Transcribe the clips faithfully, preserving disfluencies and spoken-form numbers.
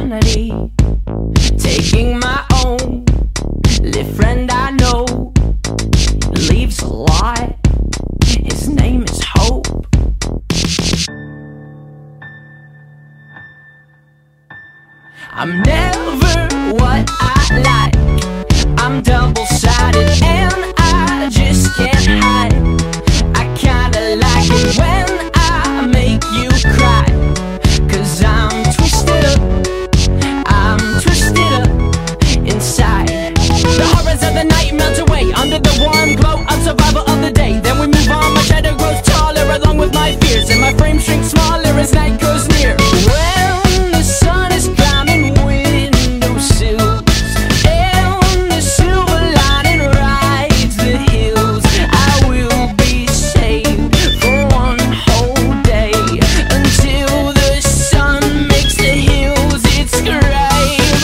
vanity, taking my own. Live friend I know leaves a lot. His name is Hope. I'm never what I like. I'm double-sided and I just can't hide. I kinda like it when I make you cry, 'cause I'm twisted up, I'm twisted up inside. The horrors of the night melt away under the warm glow of survival of the day. Then we move on, my shadow grows taller along with my fears, and my frame shrinks smaller as night goes near. When the sun is climbing windowsills and the silver lining rides the hills, I will be saved for one whole day until the sun makes the hills its grave.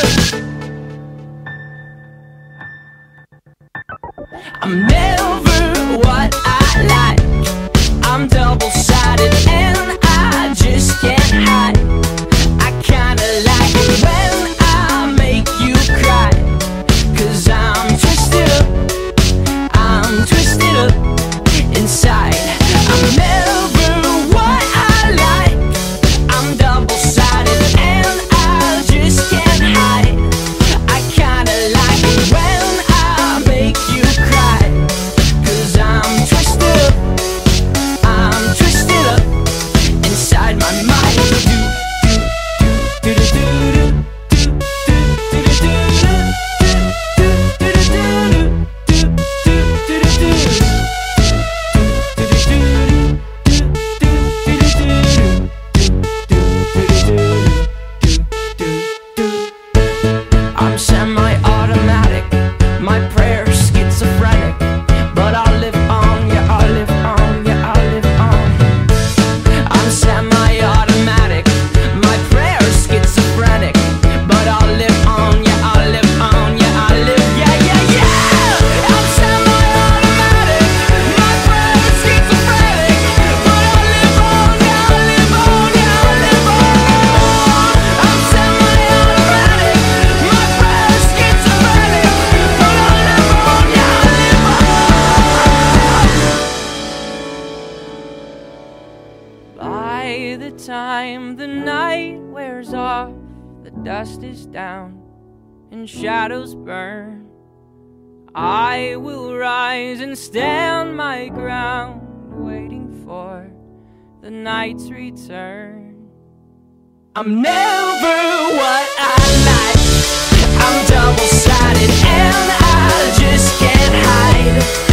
I'm never what I like. I'm double-sided and I just can't hide. I kinda like it when I make you cry, 'cause I'm twisted up, I'm twisted up inside. I'm never what I like. I'm double-sided and I just can't hide. I kinda like it when I make you cry, 'cause I'm twisted up, I'm twisted up inside my mind. I'm semi-automatic, my prayer's schizophrenic, but I'll live on, yeah, I'll live on, yeah, I'll live on. I'm semi-automatic, my prayer's schizophrenic, but I'll live on, yeah, I'll live on, yeah, I'll live, yeah, yeah, yeah. I'm semi-automatic, my prayer's schizophrenic, but I'll live on, yeah, I'll live on, yeah, I'll live on. I'm semi-automatic, my prayer's schizophrenic, but I'll live on, yeah, I'll live on. By the time the night wears off, the dust is down and shadows burn, I will rise and stand my ground, waiting for the night's return. I'm never what I like. I'm double-sided and I just can't hide.